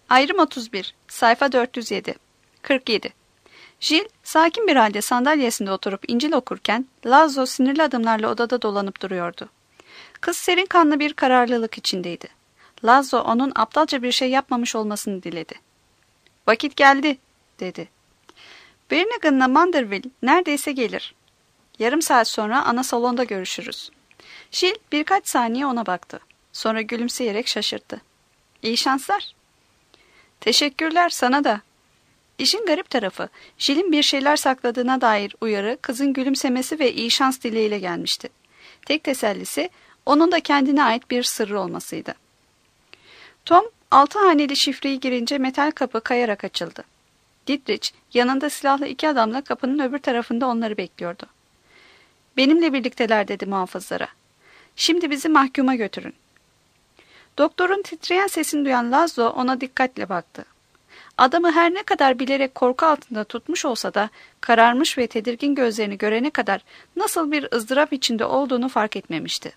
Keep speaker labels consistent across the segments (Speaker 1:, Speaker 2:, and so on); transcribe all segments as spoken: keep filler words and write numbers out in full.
Speaker 1: Ayrım otuz bir, sayfa dört yüz yedi. kırk yedi. Jill, sakin bir halde sandalyesinde oturup İncil okurken, Laszlo sinirli adımlarla odada dolanıp duruyordu. Kız serin kanlı bir kararlılık içindeydi. Laszlo onun aptalca bir şey yapmamış olmasını diledi. "Vakit geldi," dedi. "Birnigan'la Manderville neredeyse gelir. Yarım saat sonra ana salonda görüşürüz." Jill birkaç saniye ona baktı. Sonra gülümseyerek şaşırdı. "İyi şanslar." "Teşekkürler, sana da." İşin garip tarafı, Jill'in bir şeyler sakladığına dair uyarı kızın gülümsemesi ve iyi şans dileğiyle gelmişti. Tek tesellisi onun da kendine ait bir sırrı olmasıydı. Tom, altı haneli şifreyi girince metal kapı kayarak açıldı. Dietrich, yanında silahlı iki adamla kapının öbür tarafında onları bekliyordu. "Benimle birlikteler," dedi muhafızlara. "Şimdi bizi mahkuma götürün." Doktorun titreyen sesini duyan Laszlo ona dikkatle baktı. Adamı her ne kadar bilerek korku altında tutmuş olsa da kararmış ve tedirgin gözlerini görene kadar nasıl bir ızdırap içinde olduğunu fark etmemişti.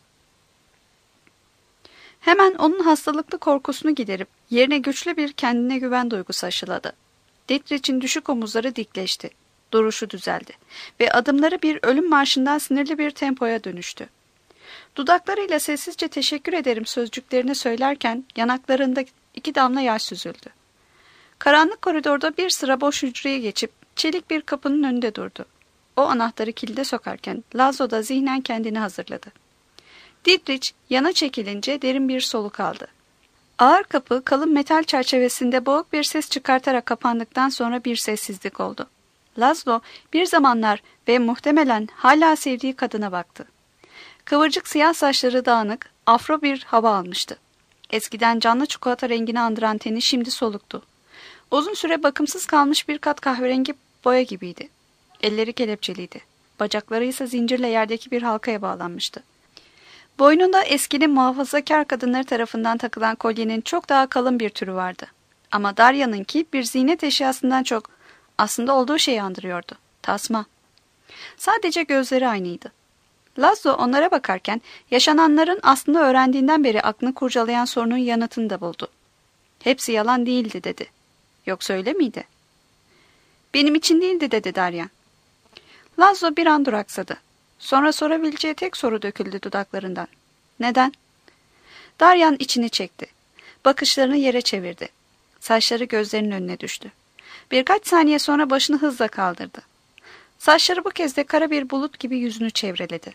Speaker 1: Hemen onun hastalıklı korkusunu giderip yerine güçlü bir kendine güven duygusu aşıladı. Dietrich'in düşük omuzları dikleşti. Duruşu düzeldi ve adımları bir ölüm marşından sinirli bir tempoya dönüştü. Dudaklarıyla sessizce "teşekkür ederim" sözcüklerini söylerken yanaklarında iki damla yaş süzüldü. Karanlık koridorda bir sıra boş hücreye geçip çelik bir kapının önünde durdu. O anahtarı kilide sokarken Laszlo da zihnen kendini hazırladı. Dietrich yana çekilince derin bir soluk aldı. Ağır kapı kalın metal çerçevesinde boğuk bir ses çıkartarak kapandıktan sonra bir sessizlik oldu. Laszlo bir zamanlar ve muhtemelen hala sevdiği kadına baktı. Kıvırcık siyah saçları dağınık, afro bir hava almıştı. Eskiden canlı çikolata rengini andıran teni şimdi soluktu. Uzun süre bakımsız kalmış bir kat kahverengi boya gibiydi. Elleri kelepçeliydi. Bacakları ise zincirle yerdeki bir halkaya bağlanmıştı. Boynunda eskinin muhafazakar kadınları tarafından takılan kolyenin çok daha kalın bir türü vardı. Ama Darya'nınki bir ziynet eşyasından çok aslında olduğu şeyi andırıyordu. Tasma. Sadece gözleri aynıydı. Laszlo onlara bakarken yaşananların aslında öğrendiğinden beri aklını kurcalayan sorunun yanıtını da buldu. "Hepsi yalan değildi," dedi. "Yoksa öyle miydi?" "Benim için değildi," dedi Daryan. Laszlo bir an duraksadı. Sonra sorabileceği tek soru döküldü dudaklarından. "Neden?" Daryan içini çekti. Bakışlarını yere çevirdi. Saçları gözlerinin önüne düştü. Birkaç saniye sonra başını hızla kaldırdı. Saçları bu kez de kara bir bulut gibi yüzünü çevreledi.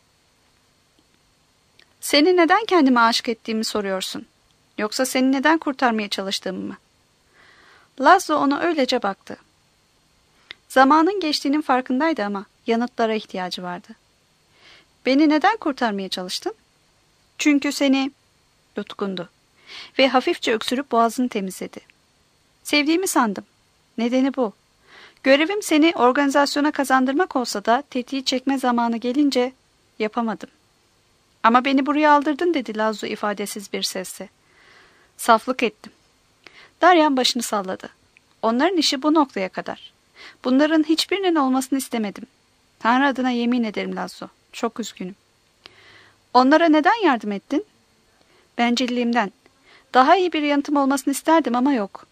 Speaker 1: "Seni neden kendime aşık ettiğimi soruyorsun? Yoksa seni neden kurtarmaya çalıştığımı mı?" Laszlo ona öylece baktı. Zamanın geçtiğinin farkındaydı ama yanıtlara ihtiyacı vardı. "Beni neden kurtarmaya çalıştın?" "Çünkü seni..." Yutkundu ve hafifçe öksürüp boğazını temizledi. "Sevdiğimi sandım. Nedeni bu. Görevim seni organizasyona kazandırmak olsa da tetiği çekme zamanı gelince yapamadım." "Ama beni buraya aldırdın," dedi Laszlo ifadesiz bir sesle. "Saflık ettim." Daryan başını salladı. "Onların işi bu noktaya kadar. Bunların hiçbirinin olmasını istemedim. Tanrı adına yemin ederim Laszlo. Çok üzgünüm." "Onlara neden yardım ettin?" "Bencilliğimden. Daha iyi bir yanıtım olmasını isterdim ama yok."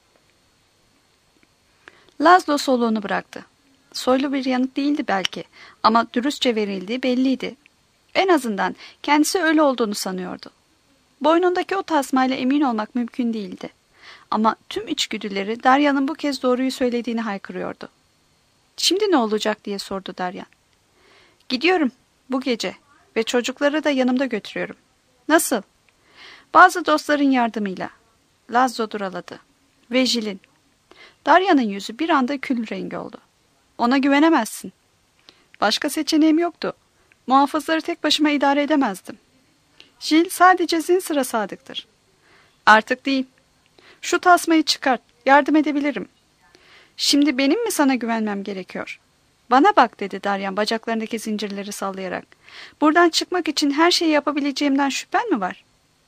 Speaker 1: Laszlo soluğunu bıraktı. Soylu bir yanıt değildi belki ama dürüstçe verildiği belliydi. En azından kendisi öyle olduğunu sanıyordu. Boynundaki o tasmayla emin olmak mümkün değildi. Ama tüm içgüdüleri Darya'nın bu kez doğruyu söylediğini haykırıyordu. "Şimdi ne olacak?" diye sordu Daryan. "Gidiyorum bu gece ve çocukları da yanımda götürüyorum." "Nasıl?" "Bazı dostların yardımıyla." Laszlo duraladı. "Ve Jill'in." Darya'nın yüzü bir anda kül rengi oldu. "Ona güvenemezsin." "Başka seçeneğim yoktu. Muhafızları tek başıma idare edemezdim." "Jill sadece zin sıra sadıktır." "Artık değil. Şu tasmayı çıkart. Yardım edebilirim." "Şimdi benim mi sana güvenmem gerekiyor?" "Bana bak," dedi Daryan bacaklarındaki zincirleri sallayarak. "Buradan çıkmak için her şeyi yapabileceğimden şüphen mi var?"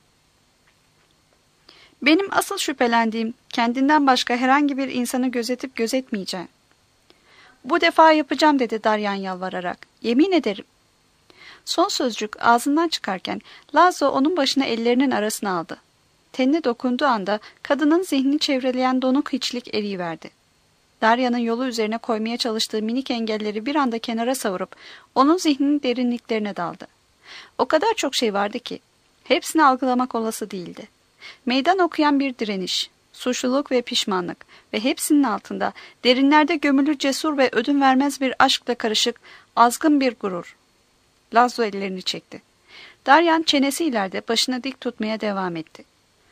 Speaker 1: "Benim asıl şüphelendiğim kendinden başka herhangi bir insanı gözetip gözetmeyeceğim." "Bu defa yapacağım," dedi Daryan yalvararak. "Yemin ederim." Son sözcük ağzından çıkarken Laszlo onun başını ellerinin arasına aldı. tenine dokunduğu anda kadının zihnini çevreleyen donuk hiçlik eriyiverdi. Darya'nın yolu üzerine koymaya çalıştığı minik engelleri bir anda kenara savurup onun zihninin derinliklerine daldı. O kadar çok şey vardı ki hepsini algılamak olası değildi. Meydan okuyan bir direniş, suçluluk ve pişmanlık ve hepsinin altında derinlerde gömülü cesur ve ödün vermez bir aşkla karışık azgın bir gurur. Laszlo ellerini çekti. Daryan çenesi ileride başını dik tutmaya devam etti.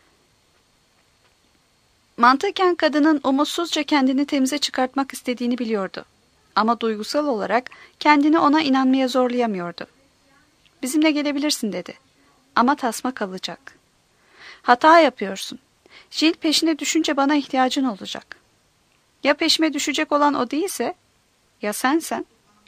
Speaker 1: Mantıken kadının umutsuzca kendini temize çıkartmak istediğini biliyordu. Ama duygusal olarak kendini ona inanmaya zorlayamıyordu. Bizimle gelebilirsin dedi. Ama tasma kalacak. Hata yapıyorsun. Jill peşine düşünce bana ihtiyacın olacak. Ya peşime düşecek olan o değilse? Ya sensen?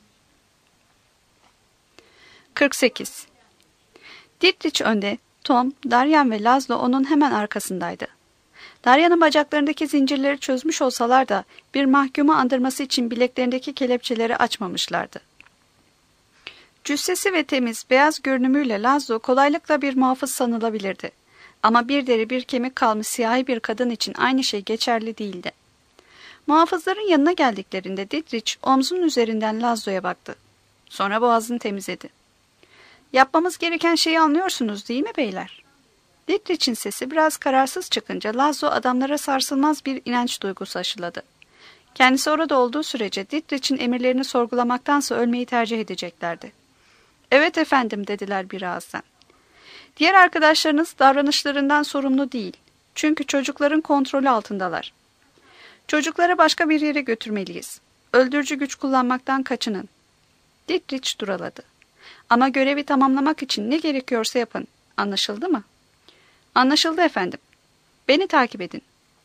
Speaker 1: kırk sekiz. Dietrich önde, Tom, Daryan ve Laszlo onun hemen arkasındaydı. Darya'nın bacaklarındaki zincirleri çözmüş olsalar da bir mahkumu andırması için bileklerindeki kelepçeleri açmamışlardı. Cüssesi ve temiz, beyaz görünümüyle Laszlo kolaylıkla bir muhafız sanılabilirdi. Ama bir deri bir kemik kalmış siyahi bir kadın için aynı şey geçerli değildi. Muhafızların yanına geldiklerinde Dietrich omzunun üzerinden Laszlo'ya baktı. Sonra boğazını temizledi. Yapmamız gereken şeyi anlıyorsunuz değil mi beyler? Dietrich'in sesi biraz kararsız çıkınca Laszlo adamlara sarsılmaz bir inanç duygusu aşıladı. Kendisi orada olduğu sürece Dietrich'in emirlerini sorgulamaktansa ölmeyi tercih edeceklerdi. Evet efendim dediler bir ağızdan. Diğer arkadaşlarınız davranışlarından sorumlu değil. Çünkü çocukların kontrolü altındalar. Çocukları başka bir yere götürmeliyiz. Öldürücü güç kullanmaktan kaçının. Dietrich duraladı. Ama görevi tamamlamak için ne gerekiyorsa yapın. Anlaşıldı mı? Anlaşıldı efendim. Beni takip edin.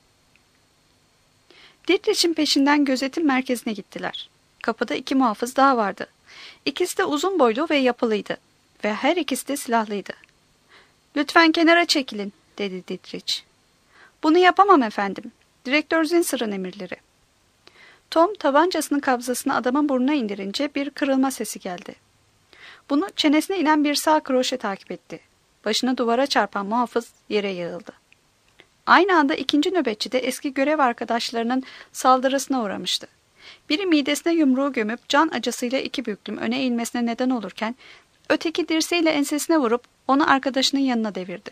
Speaker 1: Dietrich'in peşinden gözetim merkezine gittiler. Kapıda iki muhafız daha vardı. İkisi de uzun boylu ve yapılıydı. Ve her ikisi de silahlıydı. Lütfen kenara çekilin, dedi Dietrich. Bunu yapamam efendim. Direktör Zinsir'in emirleri. Tom tabancasının kabzasını adamın burnuna indirince bir kırılma sesi geldi. Bunu çenesine inen bir sağ kroşe takip etti. Başını duvara çarpan muhafız yere yığıldı. Aynı anda ikinci nöbetçi de eski görev arkadaşlarının saldırısına uğramıştı. Biri midesine yumruğu gömüp can acısıyla iki büklüm öne eğilmesine neden olurken, öteki dirseğiyle ensesine vurup onu arkadaşının yanına devirdi.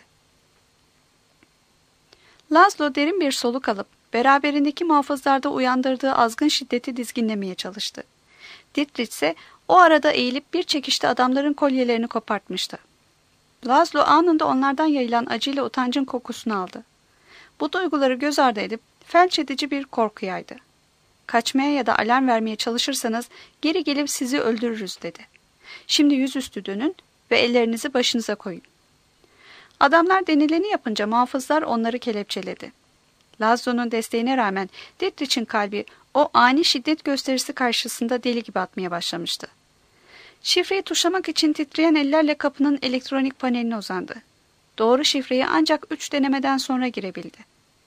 Speaker 1: Laszlo derin bir soluk alıp beraberindeki muhafızlarda uyandırdığı azgın şiddeti dizginlemeye çalıştı. Dietrich ise o arada eğilip bir çekişte adamların kolyelerini kopartmıştı. Laszlo anında onlardan yayılan acıyla utancın kokusunu aldı. Bu duyguları göz ardı edip felç edici bir korkuyaydı. Kaçmaya ya da alarm vermeye çalışırsanız geri gelip sizi öldürürüz dedi. Şimdi yüzüstü dönün ve ellerinizi başınıza koyun. Adamlar denileni yapınca muhafızlar onları kelepçeledi. Laszlo'nun desteğine rağmen Dietrich'in kalbi o ani şiddet gösterisi karşısında deli gibi atmaya başlamıştı. Şifreyi tuşlamak için titreyen ellerle kapının elektronik paneline uzandı. Doğru şifreyi ancak üç denemeden sonra girebildi.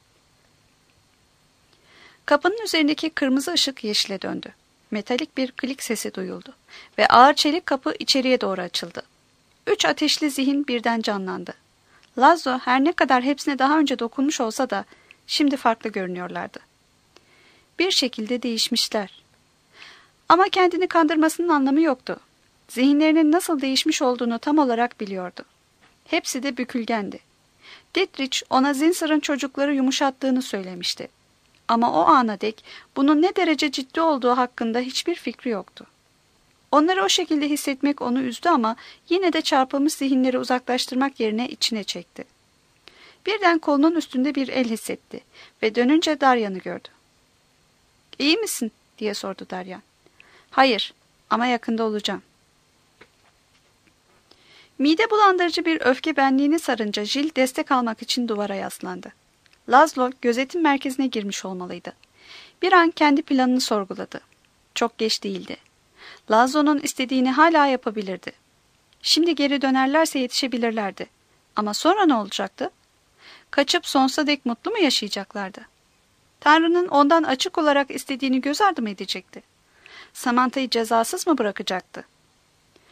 Speaker 1: Kapının üzerindeki kırmızı ışık yeşile döndü. Metalik bir klik sesi duyuldu ve ağır çelik kapı içeriye doğru açıldı. Üç ateşli zihin birden canlandı. Laszlo her ne kadar hepsine daha önce dokunmuş olsa da şimdi farklı görünüyorlardı. Bir şekilde değişmişler. Ama kendini kandırmasının anlamı yoktu. Zihinlerinin nasıl değişmiş olduğunu tam olarak biliyordu. Hepsi de bükülgendi. Dietrich ona Zinsir'in çocukları yumuşattığını söylemişti. Ama o ana dek bunun ne derece ciddi olduğu hakkında hiçbir fikri yoktu. Onları o şekilde hissetmek onu üzdü ama yine de çarpılmış zihinleri uzaklaştırmak yerine içine çekti. Birden kolunun üstünde bir el hissetti ve dönünce Daryan'ı gördü. "İyi misin?" diye sordu Daryan. "Hayır ama yakında olacağım." Mide bulandırıcı bir öfke benliğini sarınca Jill destek almak için duvara yaslandı. Laszlo gözetim merkezine girmiş olmalıydı. Bir an kendi planını sorguladı. Çok geç değildi. Laszlo'nun istediğini hala yapabilirdi. Şimdi geri dönerlerse yetişebilirlerdi. Ama sonra ne olacaktı? Kaçıp sonsuza dek mutlu mu yaşayacaklardı? Tanrı'nın ondan açık olarak istediğini göz ardı mı edecekti? Samantha'yı cezasız mı bırakacaktı?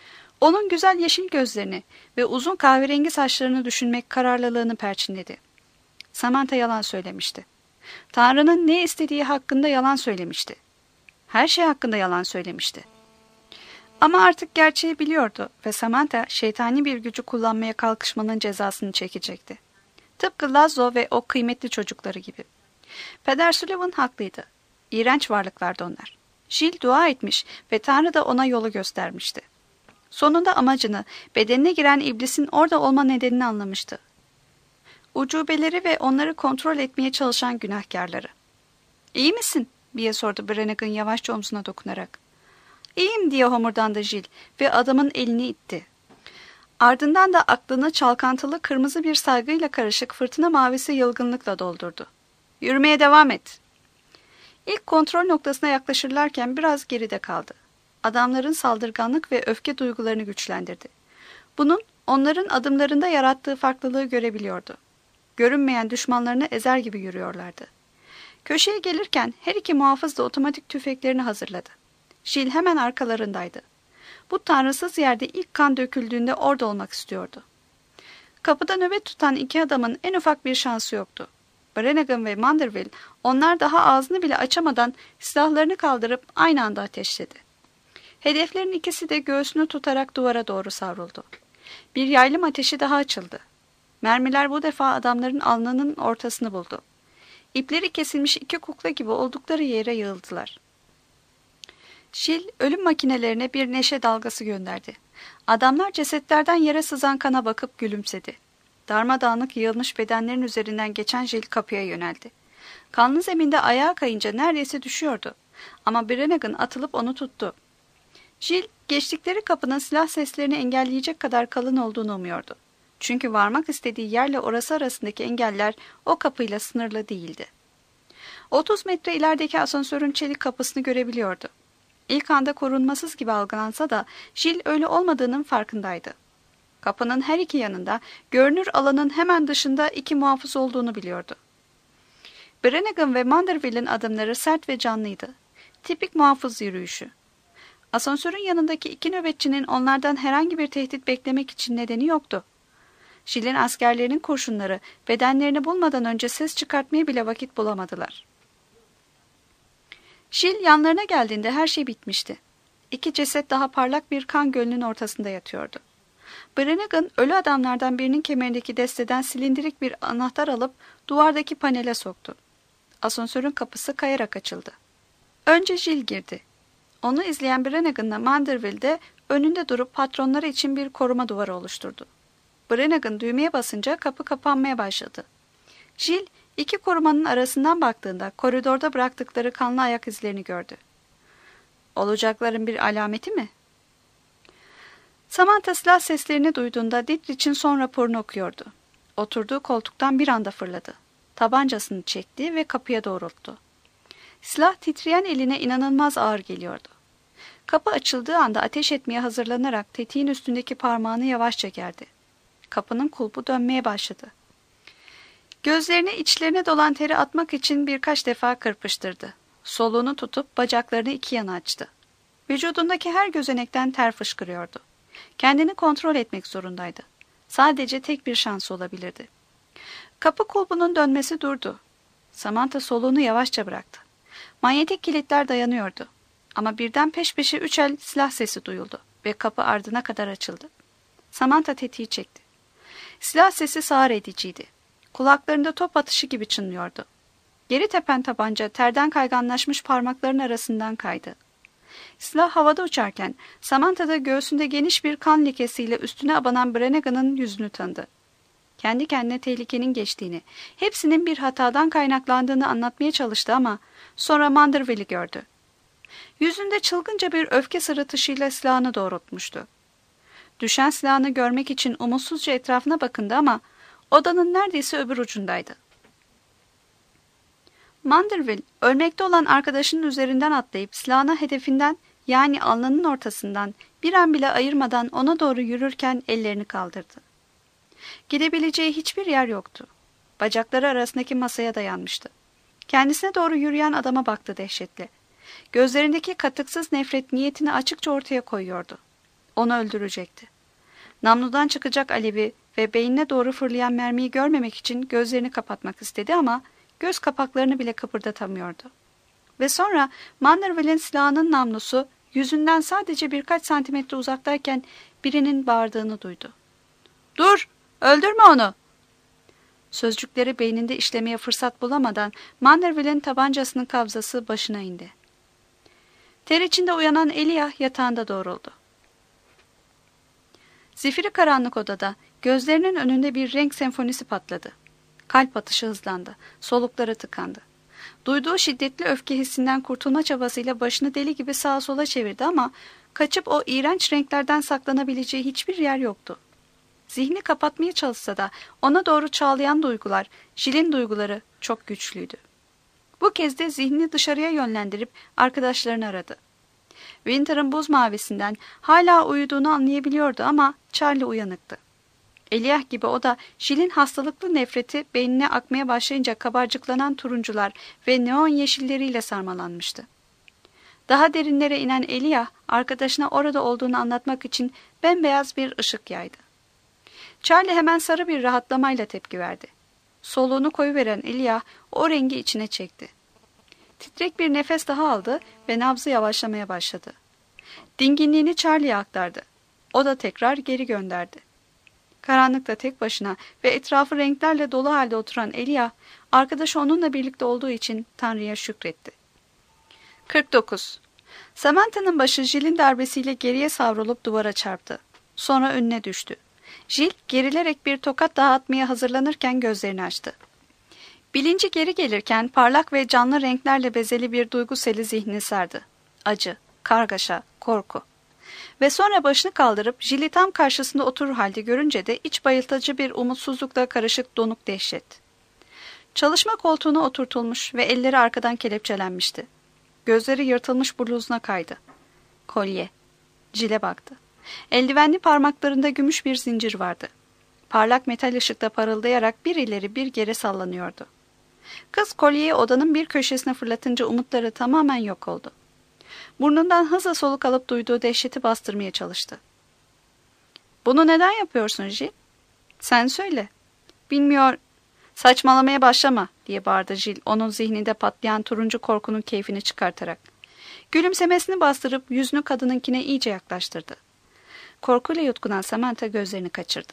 Speaker 1: Onun güzel yeşil gözlerini ve uzun kahverengi saçlarını düşünmek kararlılığını perçinledi. Samantha yalan söylemişti. Tanrı'nın ne istediği hakkında yalan söylemişti. Her şey hakkında yalan söylemişti. Ama artık gerçeği biliyordu ve Samantha şeytani bir gücü kullanmaya kalkışmanın cezasını çekecekti. Tıpkı Laszlo ve o kıymetli çocukları gibi. Peder Sullivan haklıydı. İğrenç varlıklardı onlar. Jill dua etmiş ve Tanrı da ona yolu göstermişti. Sonunda amacını, bedenine giren iblisin orada olma nedenini anlamıştı. Ucubeleri ve onları kontrol etmeye çalışan günahkarları. "İyi misin?" diye sordu Brannigan yavaşça omzuna dokunarak. "İyiyim," diye homurdandı Jill ve adamın elini itti. Ardından da aklını çalkantılı kırmızı bir saygıyla karışık fırtına mavisi yılgınlıkla doldurdu. "Yürümeye devam et." İlk kontrol noktasına yaklaşırlarken biraz geride kaldı. Adamların saldırganlık ve öfke duygularını güçlendirdi. Bunun onların adımlarında yarattığı farklılığı görebiliyordu. Görünmeyen düşmanlarını ezer gibi yürüyorlardı. Köşeye gelirken her iki muhafız da otomatik tüfeklerini hazırladı. Jill hemen arkalarındaydı. Bu tanrısız yerde ilk kan döküldüğünde orada olmak istiyordu. Kapıda nöbet tutan iki adamın en ufak bir şansı yoktu. Brannigan ve Manderville onlar daha ağzını bile açamadan silahlarını kaldırıp aynı anda ateşledi. Hedeflerin ikisi de göğsünü tutarak duvara doğru savruldu. Bir yaylım ateşi daha açıldı. Mermiler bu defa adamların alnının ortasını buldu. İpleri kesilmiş iki kukla gibi oldukları yere yığıldılar. Jill ölüm makinelerine bir neşe dalgası gönderdi. Adamlar cesetlerden yere sızan kana bakıp gülümsedi. Darmadağınık yığılmış bedenlerin üzerinden geçen Jill kapıya yöneldi. Kanlı zeminde ayağa kayınca neredeyse düşüyordu. Ama Brannigan atılıp onu tuttu. Jill, geçtikleri kapının silah seslerini engelleyecek kadar kalın olduğunu umuyordu. Çünkü varmak istediği yerle orası arasındaki engeller o kapıyla sınırlı değildi. Otuz metre ilerideki asansörün çelik kapısını görebiliyordu. İlk anda korunmasız gibi algılansa da Jill öyle olmadığının farkındaydı. Kapının her iki yanında, görünür alanın hemen dışında iki muhafız olduğunu biliyordu. Brannigan ve Manderville'in adımları sert ve canlıydı. Tipik muhafız yürüyüşü. Asansörün yanındaki iki nöbetçinin onlardan herhangi bir tehdit beklemek için nedeni yoktu. Jill'in askerlerinin kurşunları bedenlerini bulmadan önce ses çıkartmaya bile vakit bulamadılar. Jill yanlarına geldiğinde her şey bitmişti. İki ceset daha parlak bir kan gölünün ortasında yatıyordu. Brannigan ölü adamlardan birinin kemerindeki desteden silindirik bir anahtar alıp duvardaki panele soktu. Asansörün kapısı kayarak açıldı. Önce Jill girdi. Onu izleyen Brannigan'la Manderville de önünde durup patronları için bir koruma duvarı oluşturdu. Brannigan düğmeye basınca kapı kapanmaya başladı. Jill, iki korumanın arasından baktığında koridorda bıraktıkları kanlı ayak izlerini gördü. Olacakların bir alameti mi? Samantha silah seslerini duyduğunda Dietrich'in son raporunu okuyordu. Oturduğu koltuktan bir anda fırladı. Tabancasını çekti ve kapıya doğrulttu. Silah titreyen eline inanılmaz ağır geliyordu. Kapı açıldığı anda ateş etmeye hazırlanarak tetiğin üstündeki parmağını yavaşça gerdi. Kapının kulpu dönmeye başladı. Gözlerini içlerine dolan teri atmak için birkaç defa kırpıştırdı. Soluğunu tutup bacaklarını iki yana açtı. Vücudundaki her gözenekten ter fışkırıyordu. Kendini kontrol etmek zorundaydı. Sadece tek bir şansı olabilirdi. Kapı kulpunun dönmesi durdu. Samantha soluğunu yavaşça bıraktı. Manyetik kilitler dayanıyordu. Ama birden peş peşe üç el silah sesi duyuldu ve kapı ardına kadar açıldı. Samantha tetiği çekti. Silah sesi sağır ediciydi. Kulaklarında top atışı gibi çınlıyordu. Geri tepen tabanca terden kayganlaşmış parmakların arasından kaydı. Silah havada uçarken Samantha da göğsünde geniş bir kan lekesiyle üstüne abanan Brannigan'ın yüzünü tanıdı. Kendi kendine tehlikenin geçtiğini, hepsinin bir hatadan kaynaklandığını anlatmaya çalıştı ama sonra Manderville'i gördü. Yüzünde çılgınca bir öfke sırıtışıyla silahını doğrultmuştu. Düşen silahını görmek için umutsuzca etrafına bakındı ama odanın neredeyse öbür ucundaydı. Manderville, ölmekte olan arkadaşının üzerinden atlayıp silahını hedefinden yani alnının ortasından bir an bile ayırmadan ona doğru yürürken ellerini kaldırdı. Gidebileceği hiçbir yer yoktu. Bacakları arasındaki masaya dayanmıştı. Kendisine doğru yürüyen adama baktı dehşetle. Gözlerindeki katıksız nefret niyetini açıkça ortaya koyuyordu. Onu öldürecekti. Namludan çıkacak alevi ve beynine doğru fırlayan mermiyi görmemek için gözlerini kapatmak istedi ama göz kapaklarını bile kıpırdatamıyordu. Ve sonra Manderville'in silahının namlusu yüzünden sadece birkaç santimetre uzaktayken birinin bağırdığını duydu. "Dur! Öldürme onu!" Sözcükleri beyninde işlemeye fırsat bulamadan Manderville'in tabancasının kabzası başına indi. Ter içinde uyanan Elijah yatağında doğruldu. Zifiri karanlık odada gözlerinin önünde bir renk senfonisi patladı. Kalp atışı hızlandı, solukları tıkandı. Duyduğu şiddetli öfke hissinden kurtulma çabasıyla başını deli gibi sağa sola çevirdi ama kaçıp o iğrenç renklerden saklanabileceği hiçbir yer yoktu. Zihni kapatmaya çalışsa da ona doğru çağlayan duygular, Jill'in duyguları çok güçlüydü. Bu kez de zihnini dışarıya yönlendirip arkadaşlarını aradı. Winter'ın buz mavisinden hala uyuduğunu anlayabiliyordu ama Charlie uyanıktı. Elijah gibi o da Jill'in hastalıklı nefreti beynine akmaya başlayınca kabarcıklanan turuncular ve neon yeşilleriyle sarmalanmıştı. Daha derinlere inen Elijah arkadaşına orada olduğunu anlatmak için bembeyaz bir ışık yaydı. Charlie hemen sarı bir rahatlamayla tepki verdi. Soluğunu koyuveren Elijah o rengi içine çekti. Titrek bir nefes daha aldı ve nabzı yavaşlamaya başladı. Dinginliğini Charlie'ye aktardı. O da tekrar geri gönderdi. Karanlıkta tek başına ve etrafı renklerle dolu halde oturan Elijah, arkadaşı onunla birlikte olduğu için Tanrı'ya şükretti. kırk dokuz. Samantha'nın başı Jill'in darbesiyle geriye savrulup duvara çarptı. Sonra önüne düştü. Jill gerilerek bir tokat daha atmaya hazırlanırken gözlerini açtı. Bilinci geri gelirken parlak ve canlı renklerle bezeli bir duygu seli zihnini sardı. Acı, kargaşa, korku. Ve sonra başını kaldırıp Jill'i tam karşısında oturur halde görünce de iç bayıltıcı bir umutsuzlukla karışık donuk dehşet. Çalışma koltuğuna oturtulmuş ve elleri arkadan kelepçelenmişti. Gözleri yırtılmış bluzuna kaydı. Kolye. Jill'e baktı. Eldivenli parmaklarında gümüş bir zincir vardı. Parlak metal ışıkta parıldayarak bir ileri bir geri sallanıyordu. Kız kolyeyi odanın bir köşesine fırlatınca umutları tamamen yok oldu. Burnundan hızla soluk alıp duyduğu dehşeti bastırmaya çalıştı. "Bunu neden yapıyorsun Jill? Sen söyle." "Bilmiyor, saçmalamaya başlama," diye bağırdı Jill, onun zihninde patlayan turuncu korkunun keyfini çıkartarak. Gülümsemesini bastırıp yüzünü kadınınkine iyice yaklaştırdı. Korkuyla yutkunan Samantha gözlerini kaçırdı.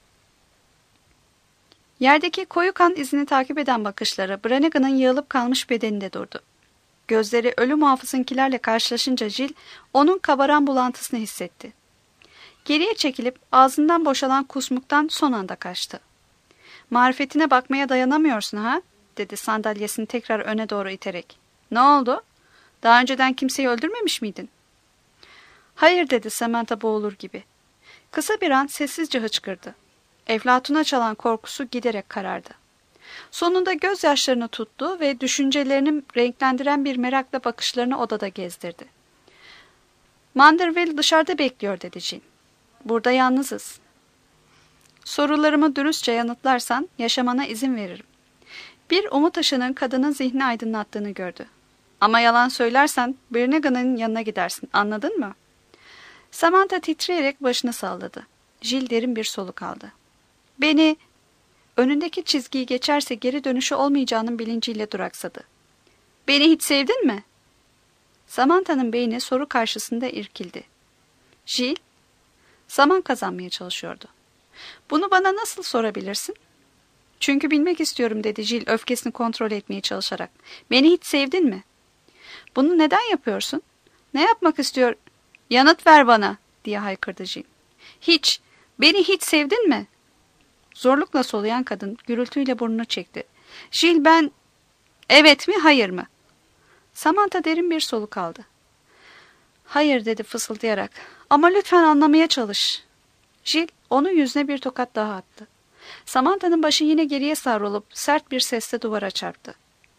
Speaker 1: Yerdeki koyu kan izini takip eden bakışları Brannigan'ın yığılıp kalmış bedeninde durdu. Gözleri ölü muhafızınkilerle karşılaşınca Jill, onun kabaran bulantısını hissetti. Geriye çekilip ağzından boşalan kusmuktan son anda kaçtı. "Marifetine bakmaya dayanamıyorsun ha?" dedi sandalyesini tekrar öne doğru iterek. "Ne oldu? Daha önceden kimseyi öldürmemiş miydin?" "Hayır," dedi Samantha boğulur gibi. Kısa bir an sessizce hıçkırdı. Eflatuna çalan korkusu giderek karardı. Sonunda gözyaşlarını tuttu ve düşüncelerini renklendiren bir merakla bakışlarını odada gezdirdi. "Manderville dışarıda bekliyor," dedi Jill. "Burada yalnızız. Sorularımı dürüstçe yanıtlarsan yaşamana izin veririm." Bir umut ışığının kadının zihni aydınlattığını gördü. "Ama yalan söylersen Brannigan'ın yanına gidersin, anladın mı?" Samantha titreyerek başını salladı. Jill derin bir soluk aldı. "Beni..." Önündeki çizgiyi geçerse geri dönüşü olmayacağının bilinciyle duraksadı. "Beni hiç sevdin mi?" Samantha'nın beyni soru karşısında irkildi. "Jill?" Zaman kazanmaya çalışıyordu. "Bunu bana nasıl sorabilirsin?" "Çünkü bilmek istiyorum," dedi Jill öfkesini kontrol etmeye çalışarak. "Beni hiç sevdin mi?" "Bunu neden yapıyorsun? Ne yapmak istiyor?" "Yanıt ver bana," diye haykırdı Jill. "Hiç. Beni hiç sevdin mi?" Zorlukla soluyan kadın gürültüyle burnunu çekti. "Jill, ben..." "Evet mi, hayır mı?" Samantha derin bir soluk aldı. "Hayır," dedi fısıldayarak. "Ama lütfen anlamaya çalış." Jill onun yüzüne bir tokat daha attı. Samantha'nın başı yine geriye savrulup sert bir sesle duvara çarptı.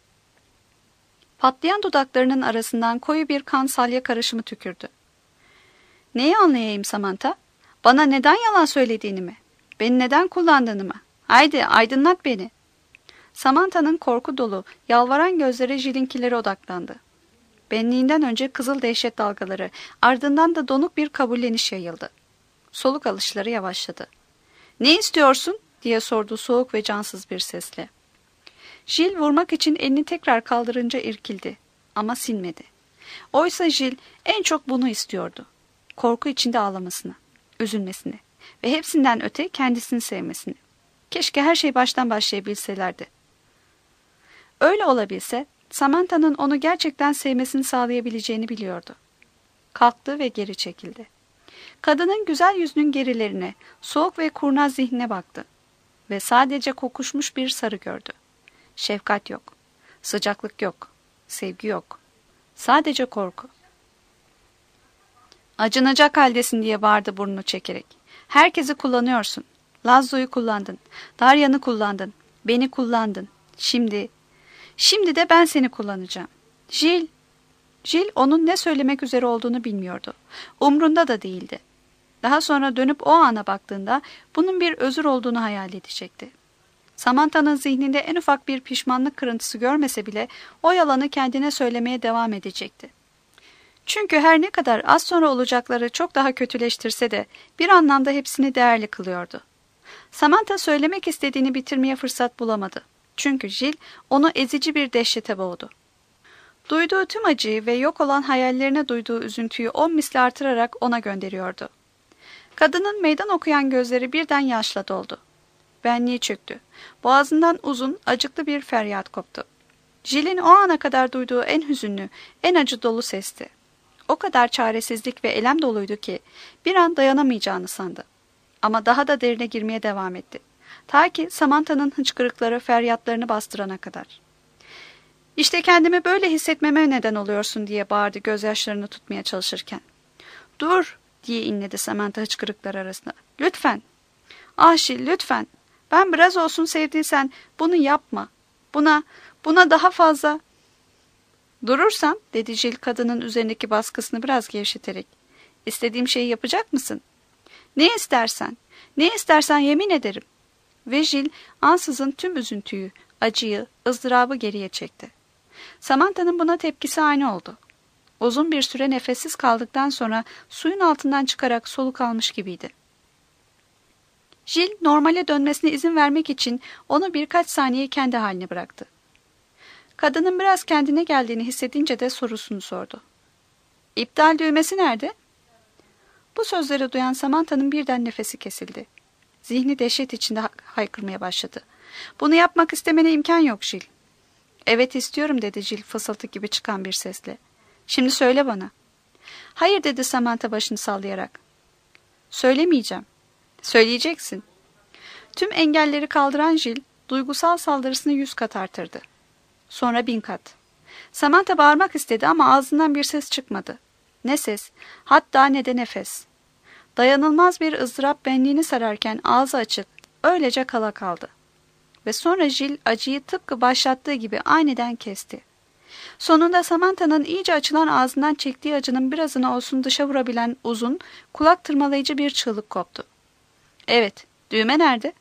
Speaker 1: Patlayan dudaklarının arasından koyu bir kan salya karışımı tükürdü. "Neyi anlayayım Samantha? Bana neden yalan söylediğini mi? Beni neden kullandığını mı? Haydi aydınlat beni." Samantha'nın korku dolu, yalvaran gözleri Jill'inkilere odaklandı. Benliğinden önce kızıl dehşet dalgaları, ardından da donuk bir kabulleniş yayıldı. Soluk alışları yavaşladı. "Ne istiyorsun?" diye sordu soğuk ve cansız bir sesle. Jill vurmak için elini tekrar kaldırınca irkildi ama sinmedi. Oysa Jill en çok bunu istiyordu. Korku içinde ağlamasını, üzülmesini ve hepsinden öte kendisini sevmesini. Keşke her şey baştan başlayabilselerdi. Öyle olabilse Samantha'nın onu gerçekten sevmesini sağlayabileceğini biliyordu. Kalktı ve geri çekildi. Kadının güzel yüzünün gerilerine, soğuk ve kurnaz zihnine baktı ve sadece kokuşmuş bir sarı gördü. Şefkat yok, sıcaklık yok, sevgi yok. Sadece korku. "Acınacak haldesin," diye bağırdı burnunu çekerek. "Herkesi kullanıyorsun. Lazlo'yu kullandın, Darya'nı kullandın, beni kullandın. Şimdi, şimdi de ben seni kullanacağım. Jill." Jill onun ne söylemek üzere olduğunu bilmiyordu. Umrunda da değildi. Daha sonra dönüp o ana baktığında bunun bir özür olduğunu hayal edecekti. Samantha'nın zihninde en ufak bir pişmanlık kırıntısı görmese bile o yalanı kendine söylemeye devam edecekti. Çünkü her ne kadar az sonra olacakları çok daha kötüleştirse de bir anlamda hepsini değerli kılıyordu. Samantha söylemek istediğini bitirmeye fırsat bulamadı. Çünkü Jill onu ezici bir dehşete boğdu. Duyduğu tüm acıyı ve yok olan hayallerine duyduğu üzüntüyü on misli artırarak ona gönderiyordu. Kadının meydan okuyan gözleri birden yaşla doldu. Benliği çöktü. Boğazından uzun, acıklı bir feryat koptu. Jill'in o ana kadar duyduğu en hüzünlü, en acı dolu sesti. O kadar çaresizlik ve elem doluydu ki bir an dayanamayacağını sandı. Ama daha da derine girmeye devam etti. Ta ki Samantha'nın hıçkırıkları feryatlarını bastırana kadar. "İşte kendimi böyle hissetmeme neden oluyorsun," diye bağırdı gözyaşlarını tutmaya çalışırken. "Dur," diye inledi Samantha hıçkırıklar arasında. "Lütfen. Ah Jill, lütfen. Ben biraz olsun sevdiysen bunu yapma. Buna, buna daha fazla..." "Durursam," dedi Jill kadının üzerindeki baskısını biraz gevşeterek. "İstediğim şeyi yapacak mısın?" "Ne istersen, ne istersen yemin ederim." Ve Jill ansızın tüm üzüntüyü, acıyı, ızdırabı geriye çekti. Samantha'nın buna tepkisi aynı oldu. Uzun bir süre nefessiz kaldıktan sonra suyun altından çıkarak soluk almış gibiydi. Jill normale dönmesine izin vermek için onu birkaç saniye kendi haline bıraktı. Kadının biraz kendine geldiğini hissedince de sorusunu sordu. "İptal düğmesi nerede?" Bu sözleri duyan Samantha'nın birden nefesi kesildi. Zihni dehşet içinde haykırmaya başladı. "Bunu yapmak istemene imkan yok Jill." "Evet istiyorum," dedi Jill fısıltı gibi çıkan bir sesle. "Şimdi söyle bana." "Hayır," dedi Samantha başını sallayarak. "Söylemeyeceğim." "Söyleyeceksin." Tüm engelleri kaldıran Jill duygusal saldırısını yüz kat artırdı. Sonra bin kat. Samantha bağırmak istedi ama ağzından bir ses çıkmadı. Ne ses, hatta ne de nefes. Dayanılmaz bir ızdırap benliğini sararken ağzı açık, öylece kala kaldı. Ve sonra Jill acıyı tıpkı başlattığı gibi aniden kesti. Sonunda Samantha'nın iyice açılan ağzından çektiği acının birazını olsun dışa vurabilen uzun, kulak tırmalayıcı bir çığlık koptu. "Evet, düğme nerede?"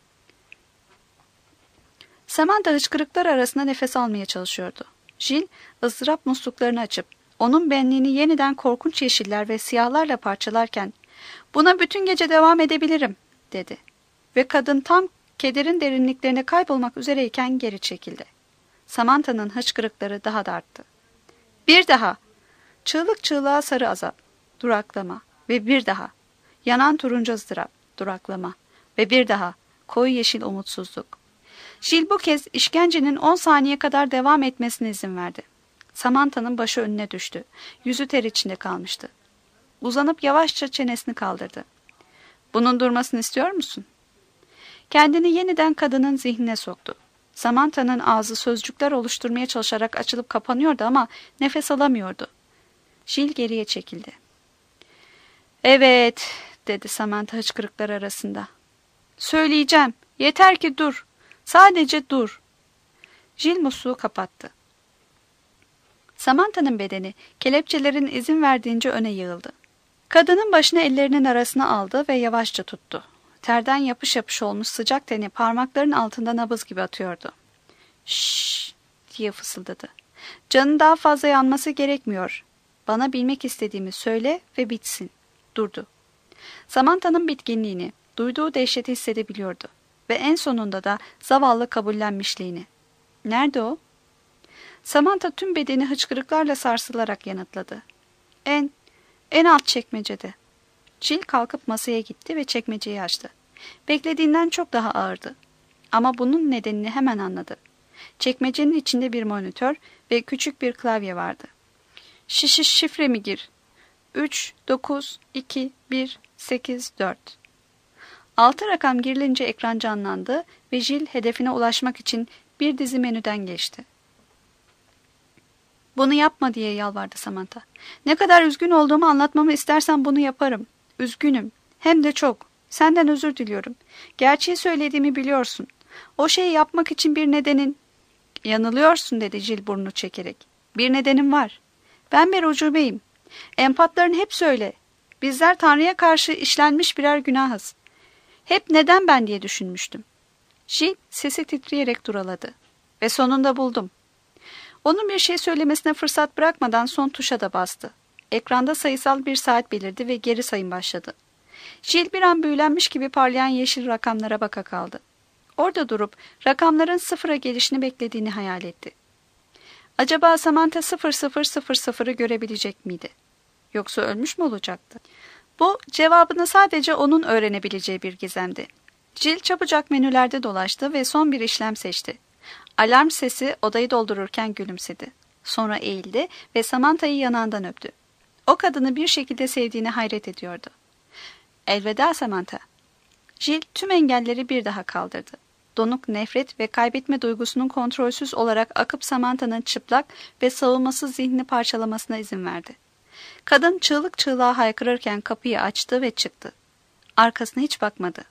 Speaker 1: Samantha hıçkırıklar arasında nefes almaya çalışıyordu. Jill, ızdırap musluklarını açıp, onun benliğini yeniden korkunç yeşiller ve siyahlarla parçalarken, "Buna bütün gece devam edebilirim," dedi. Ve kadın tam kederin derinliklerine kaybolmak üzereyken geri çekildi. Samantha'nın hıçkırıkları daha da arttı. Bir daha. Çığlık çığlığa sarı azap, duraklama ve bir daha. Yanan turuncu ızdırap, duraklama ve bir daha. Koyu yeşil umutsuzluk. Jill bu kez işkencenin on saniye kadar devam etmesine izin verdi. Samantha'nın başı önüne düştü. Yüzü ter içinde kalmıştı. Uzanıp yavaşça çenesini kaldırdı. "Bunun durmasını istiyor musun?" Kendini yeniden kadının zihnine soktu. Samantha'nın ağzı sözcükler oluşturmaya çalışarak açılıp kapanıyordu ama nefes alamıyordu. Jill geriye çekildi. "Evet," dedi Samantha hıçkırıklar arasında. "Söyleyeceğim. Yeter ki dur. Sadece dur." Jill musluğu kapattı. Samantha'nın bedeni kelepçelerin izin verdiğince öne yığıldı. Kadının başını ellerinin arasına aldı ve yavaşça tuttu. Terden yapış yapış olmuş sıcak teni parmakların altında nabız gibi atıyordu. "Şşş," diye fısıldadı. "Canın daha fazla yanması gerekmiyor. Bana bilmek istediğimi söyle ve bitsin." Durdu. Samantha'nın bitkinliğini, duyduğu dehşeti hissedebiliyordu ve en sonunda da zavallı kabullenmişliğini. Nerede o? Samantha tüm bedeni hıçkırıklarla sarsılarak yanıtladı. En, en alt çekmecede. Jill kalkıp masaya gitti ve çekmeceyi açtı. Beklediğinden çok daha ağırdı. Ama bunun nedenini hemen anladı. Çekmecenin içinde bir monitör ve küçük bir klavye vardı. Şiş şifremi gir. üç, dokuz, iki, bir, sekiz, dört. Altı rakam girilince ekran canlandı ve Jill hedefine ulaşmak için bir dizi menüden geçti. Bunu yapma diye yalvardı Samantha. Ne kadar üzgün olduğumu anlatmamı istersen bunu yaparım. Üzgünüm. Hem de çok. Senden özür diliyorum. Gerçeği söylediğimi biliyorsun. O şeyi yapmak için bir nedenin... Yanılıyorsun dedi Jill burnunu çekerek. Bir nedenim var. Ben bir ucubeyim. Empatların hepsi öyle. Bizler Tanrı'ya karşı işlenmiş birer günahız. Hep neden ben diye düşünmüştüm. Jill sesi titreyerek duraladı. Ve sonunda buldum. Onun bir şey söylemesine fırsat bırakmadan son tuşa da bastı. Ekranda sayısal bir saat belirdi ve geri sayım başladı. Jill bir an büyülenmiş gibi parlayan yeşil rakamlara baka kaldı. Orada durup rakamların sıfıra gelişini beklediğini hayal etti. Acaba Samantha sıfır sıfır sıfır sıfırı görebilecek miydi? Yoksa ölmüş mü olacaktı? Bu cevabını sadece onun öğrenebileceği bir gizemdi. Jill çabucak menülerde dolaştı ve son bir işlem seçti. Alarm sesi odayı doldururken gülümsedi. Sonra eğildi ve Samantha'yı yanağından öptü. O kadını bir şekilde sevdiğine hayret ediyordu. Elveda Samantha. Jill tüm engelleri bir daha kaldırdı. Donuk nefret ve kaybetme duygusunun kontrolsüz olarak akıp Samantha'nın çıplak ve savunmasız zihnini parçalamasına izin verdi. Kadın çığlık çığlığa haykırırken kapıyı açtı ve çıktı. Arkasına hiç bakmadı.